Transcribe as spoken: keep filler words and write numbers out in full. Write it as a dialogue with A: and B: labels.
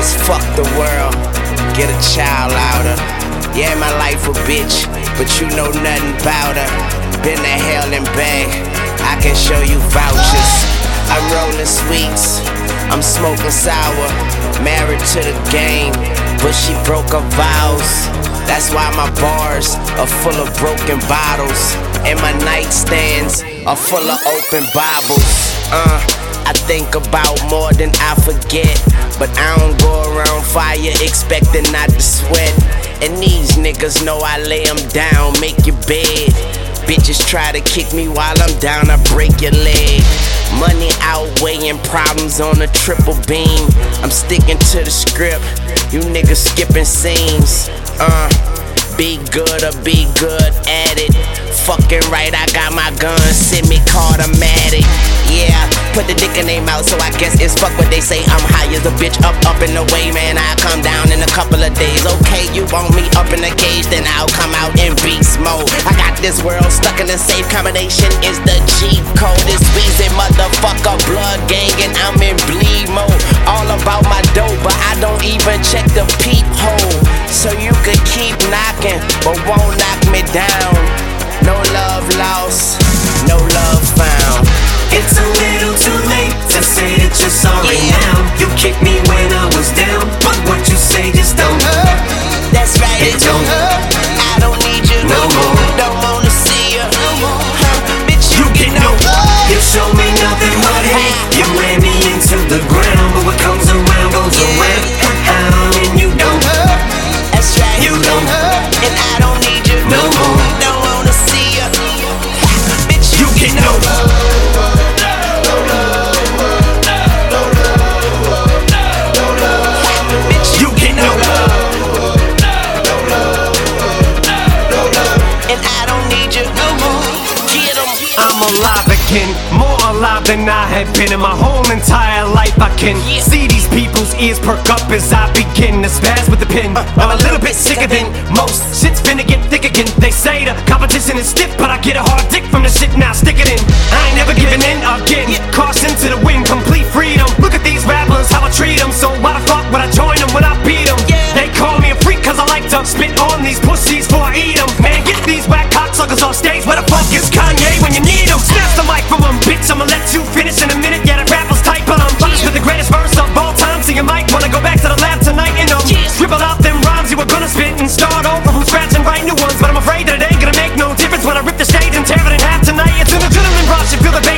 A: let's fuck the world, get a child out her. Yeah, my life a bitch, but you know nothing about her. Been to hell and back, I can show you vouchers. I'm rolling sweets, I'm smoking sour. Married to the game, but she broke her vows. That's why my bars are full of broken bottles, and my nightstands are full of open Bibles. Uh, I think about more than I forget, but I don't go around fire expecting not to sweat. And these niggas know I lay them down, make your bed. Bitches try to kick me while I'm down, I break your leg. Money outweighing problems on a triple beam. I'm sticking to the script, you niggas skipping scenes. Uh, be good or be good at it. Fucking right, I got my gun, semi-automatic. Yeah, put the dick in their mouth, so I guess it's fuck what they say. I'm high as a bitch, up, up and away, man. I come down in a couple of days. Okay, you want me up in a cage, then I'll come out in beast mode. I got this world stuck in a safe combination, is the cheat code. It's Weezy, motherfucker, blood gang, and I'm in bleed mode. All about my dough, but I don't even check the peephole. So you could keep knocking, but won't knock me down. No love lost, no love found.
B: It's a little too late to say that you're sorry
A: Yeah.
B: now. You kicked me when I was down, but what you say just don't hurt.
A: That's right,
B: It don't hurt
A: I don't need you
B: no more.
A: Don't wanna see you no more. Huh, bitch, you,
B: You get no
A: love.
B: You show me nothing but hate. You ran me into the ground, but what comes around goes
A: Yeah.
B: around. And you don't hurt
A: That's right,
B: You don't hurt
A: and I don't need you
B: no more.
A: Don't wanna see you, bitch,
B: You get no
A: bitch,
B: You get no
A: and I don't need you no more. Get 'em.
C: I'm alive again, more alive than I have been in my whole entire life. I can
A: Yeah.
C: see these people's ears perk up as I begin to spaz with the pen. I'm a little bit sicker than most. Shit's finna get thick again. They say the competition is stiff, but I get a hard dick from the shit, now stick it in. I ain't never giving in again. Caution to the wind, complete freedom. Look at these rappers, how I treat them. So why the fuck would I join them when I beat them?
A: Yeah.
C: They call me a freak cause I like to spit on these pussies before I eat them. Man, get these whack cocksuckers off stage. Where the fuck is Kanye when you need him? Snatch the mic from him, bitch, I'ma let you finish in a minute. Yeah, the rappers tight, but I'm punished with the greatest verse of all time. So you might wanna go back to the lab tonight and um, scribble out them rhymes you were gonna spit and start over from scratch and write new ones. But I'm afraid that it ain't gonna make no difference when I rip the stage and tear it in half tonight. It's an adrenaline rush, you feel the bass